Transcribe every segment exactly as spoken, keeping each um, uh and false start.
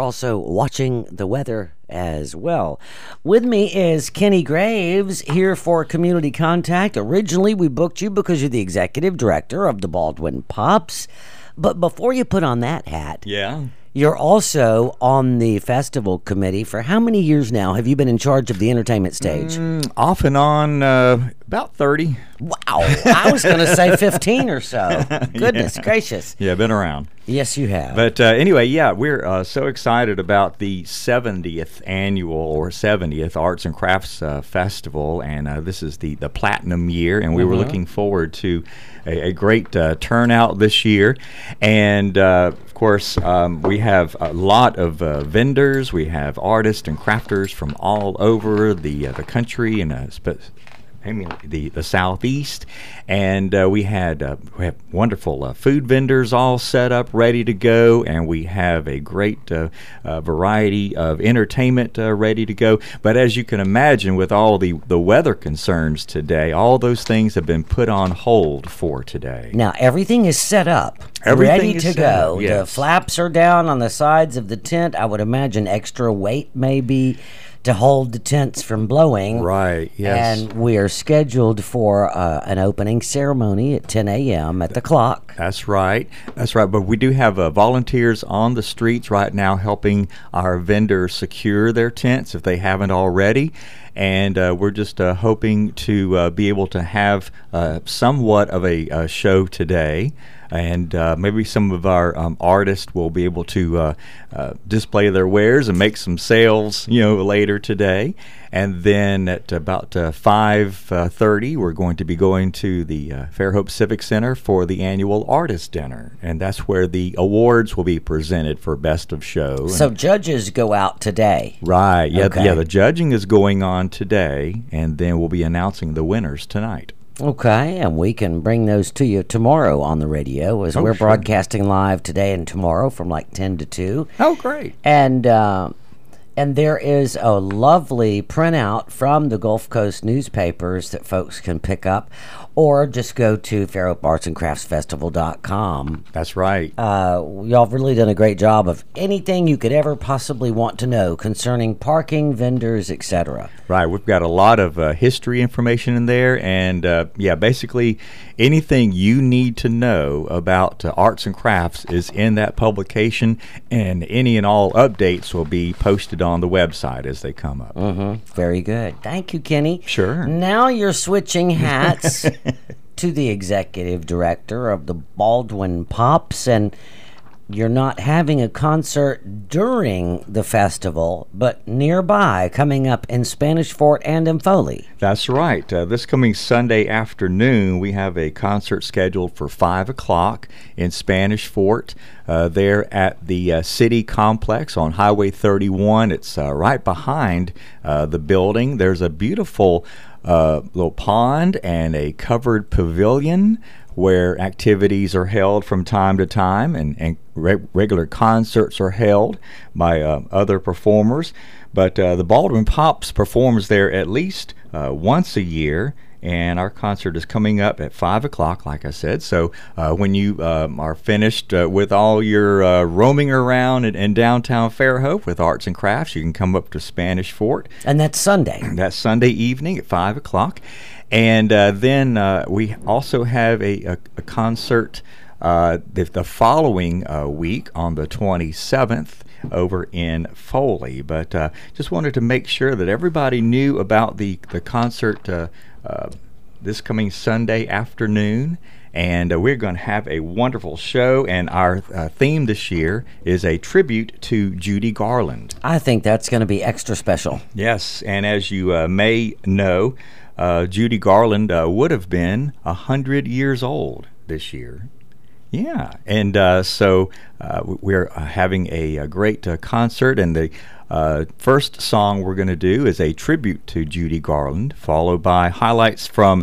also watching the weather as well. With me is Kenny Graves here for Community Contact. Originally, we booked you because you're the executive director of the Baldwin Pops. But before you put on that hat, yeah, you're also on the festival committee. For how many years now have you been in charge of the entertainment stage? Mm, off and on, uh, about thirty. Wow. I was going to say fifteen or so. Goodness yeah. gracious. Yeah, been around. Yes, you have. But uh, anyway, yeah, we're uh, so excited about the seventieth annual or seventieth Arts and Crafts uh, Festival, and uh, this is the, the platinum year, and we mm-hmm. were looking forward to a, a great uh, turnout this year. And uh, of course, um, we have a lot of uh, vendors. We have artists and crafters from all over the uh, the country and uh, spe- I mean the, the southeast, and uh, we had uh, we have wonderful uh, food vendors all set up, ready to go, and we have a great uh, uh, variety of entertainment uh, ready to go. But as you can imagine, with all the, the weather concerns today, all those things have been put on hold for today. Now everything is set up, everything ready is to set go. Up, yes. The flaps are down on the sides of the tent. I would imagine extra weight maybe to hold the tents from blowing. Right, yes. And we are scheduled for uh, an opening ceremony at ten a.m. at the clock. That's right. That's right. But we do have uh, volunteers on the streets right now helping our vendors secure their tents if they haven't already. And uh, we're just uh, hoping to uh, be able to have uh, somewhat of a, a show today. And uh, maybe some of our um, artists will be able to uh, uh, display their wares and make some sales, you know, later today. And then at about uh, five thirty, we're going to be going to the uh, Fairhope Civic Center for the annual Artist Dinner. And that's where the awards will be presented for Best of Show. So and judges go out today. Right. Yeah, okay. yeah, the judging is going on today, and then we'll be announcing the winners tonight. Okay, and we can bring those to you tomorrow on the radio as oh, we're sure. broadcasting live today and tomorrow from like ten to two. Oh, great. And uh, and there is a lovely printout from the Gulf Coast newspapers that folks can pick up, or just go to Fairhope Arts and Crafts Festival dot com. That's right. Uh, y'all have really done a great job of anything you could ever possibly want to know concerning parking, vendors, et cetera. Right. We've got a lot of uh, history information in there, and uh, yeah, basically anything you need to know about uh, arts and crafts is in that publication, and any and all updates will be posted on the website as they come up. Mm-hmm. Very good. Thank you, Kenny. Sure. Now you're switching hats to the executive director of the Baldwin Pops, and you're not having a concert during the festival, but nearby, coming up in Spanish Fort and in Foley. That's right. Uh, this coming Sunday afternoon, we have a concert scheduled for five o'clock in Spanish Fort, uh, there at the uh, City Complex on Highway thirty-one. It's uh, right behind uh, the building. There's a beautiful uh, little pond and a covered pavilion where activities are held from time to time, and, and re- regular concerts are held by uh, other performers. But uh, the Baldwin Pops performs there at least uh, once a year, and our concert is coming up at five o'clock, like I said. So uh, when you um, are finished uh, with all your uh, roaming around in, in downtown Fairhope with arts and crafts, you can come up to Spanish Fort. And that's Sunday. That's Sunday evening at five o'clock. And uh, then uh, we also have a, a, a concert uh, the, the following uh, week on the twenty-seventh over in Foley. But uh, just wanted to make sure that everybody knew about the, the concert uh, uh, this coming Sunday afternoon. And uh, we're going to have a wonderful show, and our uh, theme this year is a tribute to Judy Garland. I think that's going to be extra special. Yes, and as you uh, may know, Uh, Judy Garland uh, would have been one hundred years old this year. Yeah, and uh, so uh, we're uh, having a, a great uh, concert, and the uh, first song we're going to do is a tribute to Judy Garland, followed by highlights from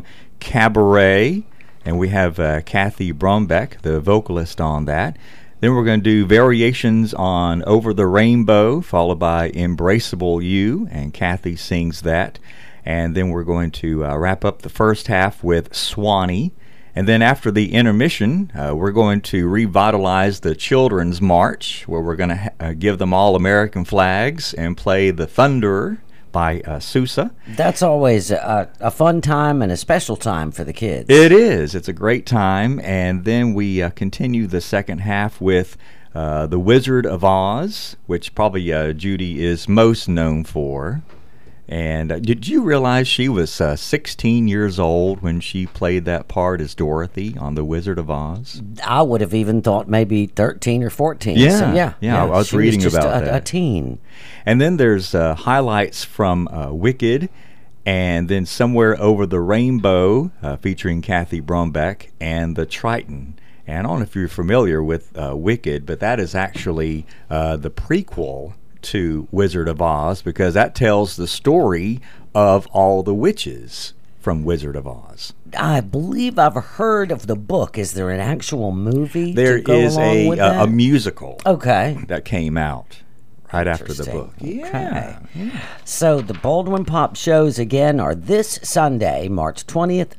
Cabaret, and we have uh, Kathy Brumbeck, the vocalist, on that. Then we're going to do variations on Over the Rainbow, followed by Embraceable You, and Kathy sings that. And then we're going to uh, wrap up the first half with Swanee, And then after the intermission, uh, we're going to revitalize the Children's March, where we're going to ha- uh, give them all American flags and play The Thunderer by uh, Sousa. That's always a, a fun time and a special time for the kids. It is. It's a great time. And then we uh, continue the second half with uh, The Wizard of Oz, which probably uh, Judy is most known for. And uh, did you realize she was uh, sixteen years old when she played that part as Dorothy on The Wizard of Oz? I would have even thought maybe thirteen or fourteen. Yeah, so yeah, yeah, I was she reading was just about a, that. a teen. And then there's uh, highlights from uh, Wicked, and then Somewhere Over the Rainbow, uh, featuring Kathy Brumbeck, and The Triton. And I don't know if you're familiar with uh, Wicked, but that is actually uh, the prequel to Wizard of Oz, because that tells the story of all the witches from Wizard of Oz. I believe I've heard of the book. Is there an actual movie? There to go is along a with a, that? a musical Okay. that came out right after the Interesting. book. Okay. Yeah. So the Baldwin Pop shows again are this Sunday, March twentieth,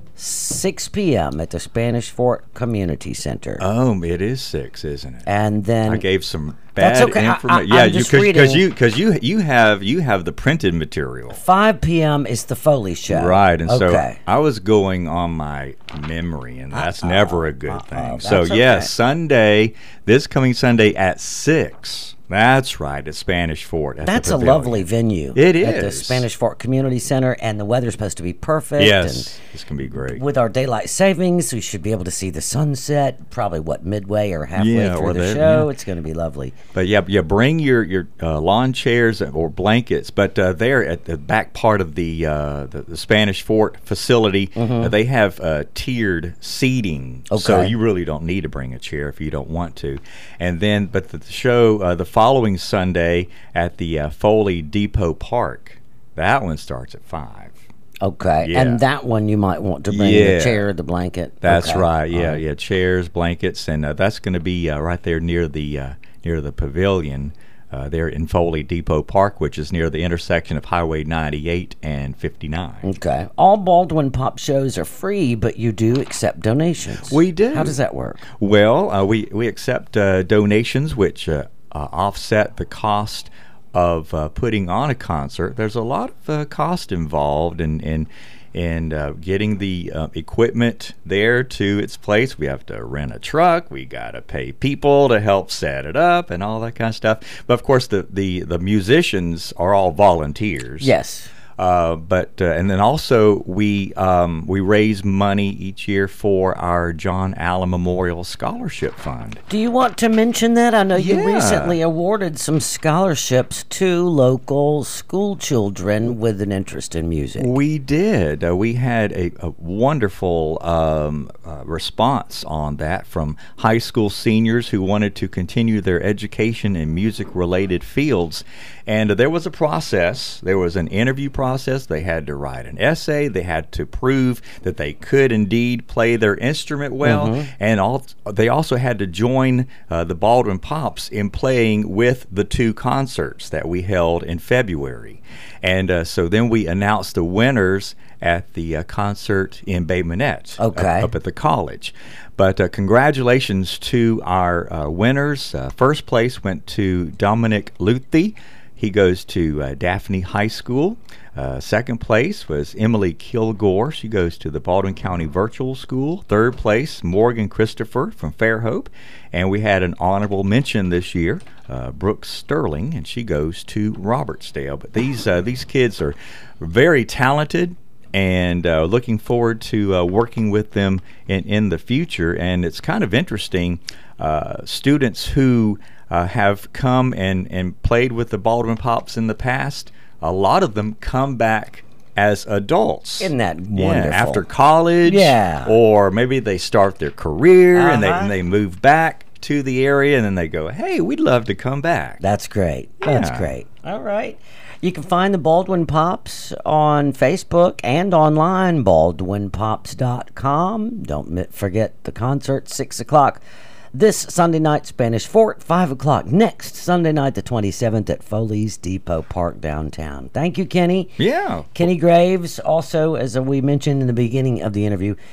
six p.m. at the Spanish Fort Community Center. Oh, it is six, isn't it? and then I gave some That's bad okay. I- information. I- Yeah, I'm you just because reading- you because you you have you have the printed material. five p.m. is the Foley show. Right, and okay. so I was going on my memory, and that's never a good thing. that's So okay. yes, Sunday, this coming Sunday at six. That's right, at Spanish Fort. At the That's a Pavilion. lovely venue. It At the is. Spanish Fort Community Center, and the weather's supposed to be perfect. Yes, this can be great. And with our daylight savings, we should be able to see the sunset, probably, what, midway or halfway Yeah, through or the there, show. yeah. It's going to be lovely. But yeah, yeah, bring your your uh, lawn chairs or blankets. But uh, there at the back part of the uh, the, the Spanish Fort facility, uh, they have uh, tiered seating, so Mm-hmm. Okay. you really don't need to bring a chair if you don't want to. And then, but the, the show uh, the following Sunday at the uh, Foley Depot Park, that one starts at five. Okay. Yeah. And that one you might want to bring Yeah. the chair, the blanket. That's Okay. right. Yeah, All right. yeah. Chairs, blankets, and uh, that's going to be uh, right there near the uh, near the pavilion uh, there in Foley Depot Park, which is near the intersection of Highway ninety-eight and fifty-nine. Okay. All Baldwin Pop shows are free, but you do accept donations. We do. How does that work? Well, uh, we we accept uh, donations, which uh, uh, offset the cost of uh, putting on a concert. There's a lot of uh, cost involved in in, in uh, getting the uh, equipment there to its place. We have to rent a truck. We got to pay people to help set it up and all that kind of stuff. But of course, the the, the musicians are all volunteers. Yes. Uh, but uh, and then also we um, we raise money each year for our John Allen Memorial Scholarship Fund. Do you want to mention that? I know you Yeah. recently awarded some scholarships to local school children with an interest in music. We did. Uh, we had a, a wonderful um, uh, response on that from high school seniors who wanted to continue their education in music-related fields. And uh, there was a process. There was an interview process. They had to write an essay. They had to prove that they could indeed play their instrument well. Mm-hmm. And all, they also had to join uh, the Baldwin Pops in playing with the two concerts that we held in February. And uh, so then we announced the winners at the uh, concert in Bay Minette, Okay. up, up at the college. But uh, congratulations to our uh, winners. Uh, first place went to Dominic Luthi. He goes to uh, Daphne High School. Uh, second place was Emily Kilgore. She goes to the Baldwin County Virtual School. Third place, Morgan Christopher from Fairhope. And we had an honorable mention this year, uh, Brooke Sterling, and she goes to Robertsdale. But these uh, these kids are very talented, and uh, looking forward to uh, working with them in, in the future. And it's kind of interesting, uh, students who uh, have come and, and played with the Baldwin Pops in the past, a lot of them come back as adults. Isn't that Yeah, wonderful? after college, Yeah. or maybe they start their career and, they, Uh-huh. and they move back to the area, and then they go, hey, we'd love to come back. That's great. That's Yeah. great. All right. You can find the Baldwin Pops on Facebook and online, baldwin pops dot com. Don't mi- forget the concert, six o'clock. This Sunday night, Spanish Fort, five o'clock. Next Sunday night, the twenty-seventh, at Foley's Depot Park downtown. Thank you, Kenny. Yeah. Kenny Graves, also, as we mentioned in the beginning of the interview,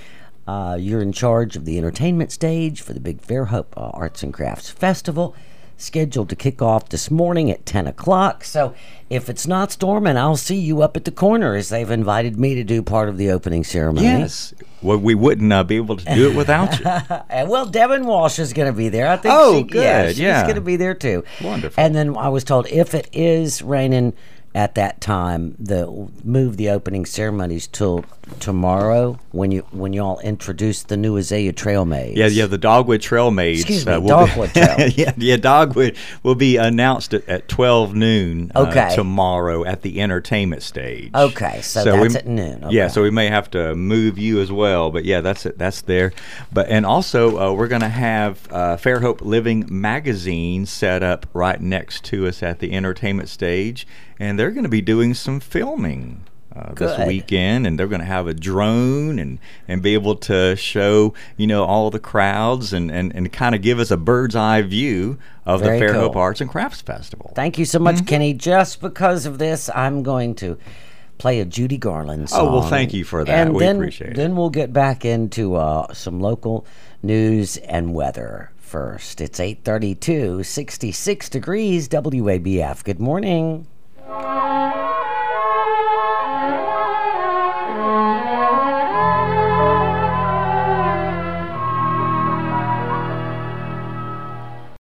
Uh, you're in charge of the entertainment stage for the Big Fairhope uh, Arts and Crafts Festival, scheduled to kick off this morning at ten o'clock. So if it's not storming, I'll see you up at the corner, as they've invited me to do part of the opening ceremony. Yes. Well, we wouldn't uh, be able to do it without you. And, well, Devin Walsh is going to be there. I think. Oh, she, good. Yeah, she's Yeah. going to be there too. Wonderful. And then I was told if it is raining at that time, the move the opening ceremonies till tomorrow when you when y'all introduce the new Azalea Trail Maids. Yeah, yeah, the Dogwood Trail Maids. Excuse me, will Dogwood be, Trail. yeah, yeah, Dogwood will be announced at, at twelve noon uh, Okay. tomorrow at the entertainment stage. Okay, so, we- that's at noon. Okay. Yeah, so we may have to move you as well, but yeah, that's it. That's there. But and also uh, we're going to have uh, Fairhope Living magazine set up right next to us at the entertainment stage, and they're going to be doing some filming. Uh, this Good. weekend, and they're going to have a drone and, and be able to show, you know, all the crowds and, and, and kind of give us a bird's eye view of Very the Fairhope cool. Arts and Crafts Festival. Thank you so much, Mm-hmm. Kenny. Just because of this, I'm going to play a Judy Garland song. Oh, well, thank you for that. And We then, appreciate it. Then we'll get back into uh, some local news and weather first. It's eight thirty-two, sixty-six degrees, W A B F. Good morning.